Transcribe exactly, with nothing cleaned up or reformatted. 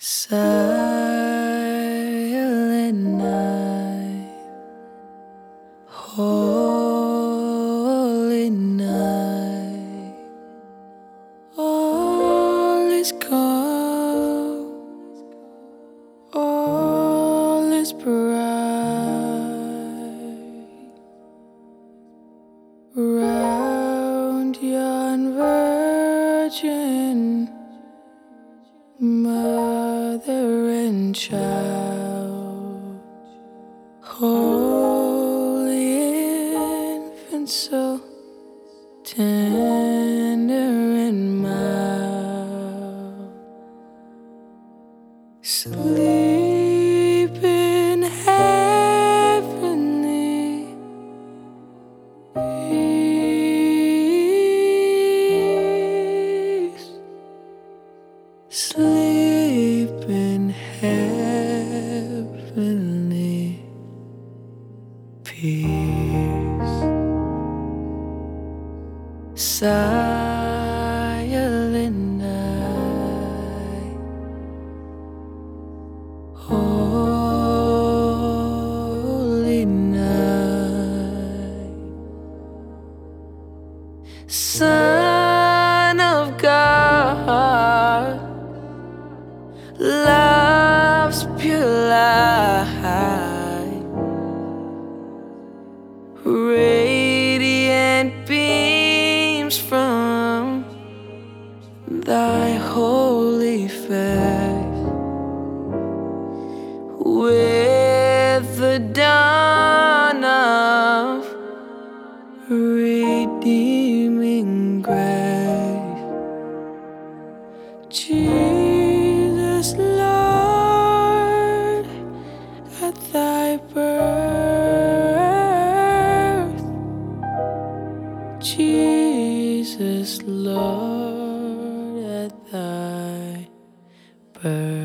Silent night, holy night, all is calm, all is bright round yon virgin mother and child, holy infant, so tender and mild, sleep in heavenly peace, sleep in heavenly peace. Silent night, holy night, Son of God, love's pure light, radiant beams from thy holy face. With the dawn of redeeming grace, Jesus, Lord, at thy birth, Jesus, Lord, at thy birth.